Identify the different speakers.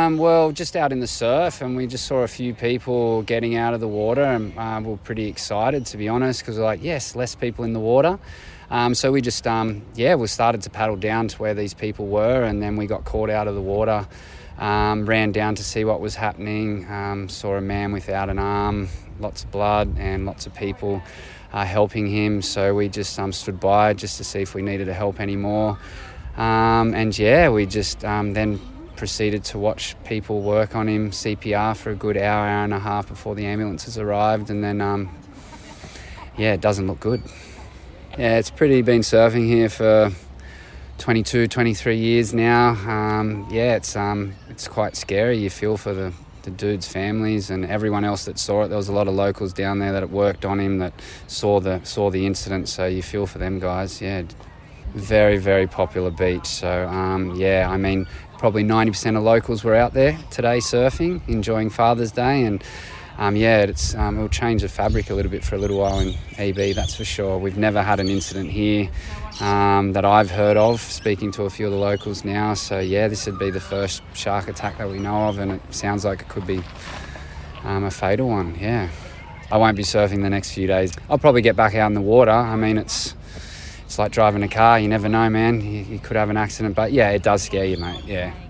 Speaker 1: Well, just out in the surf, and we just saw a few people getting out of the water, and we were pretty excited, to be honest, because we're like, yes, less people in the water. So we just, we started to paddle down to where these people were, and then we got caught out of the water, ran down to see what was happening, saw a man without an arm, lots of blood and lots of people helping him. So we just stood by just to see if we needed to help anymore. We just then proceeded to watch people work on him, CPR for a good hour and a half before the ambulances arrived, and then it doesn't look good. Yeah, it's been surfing here for 22, 23 years now. It's quite scary. You feel for the dudes' families and everyone else that saw it. There was a lot of locals down there that had worked on him that saw the incident, so you feel for them guys. Yeah, very, very popular beach. So, probably 90% of locals were out there today surfing, enjoying Father's Day, and it'll change the fabric a little bit for a little while in EB, that's for sure. We've never had an incident here that I've heard of, speaking to a few of the locals now. So, this would be the first shark attack that we know of, and it sounds like it could be a fatal one, yeah. I won't be surfing the next few days. I'll probably get back out in the water. I mean, it's like driving a car. You never know, man. You could have an accident. But, it does scare you, mate, yeah.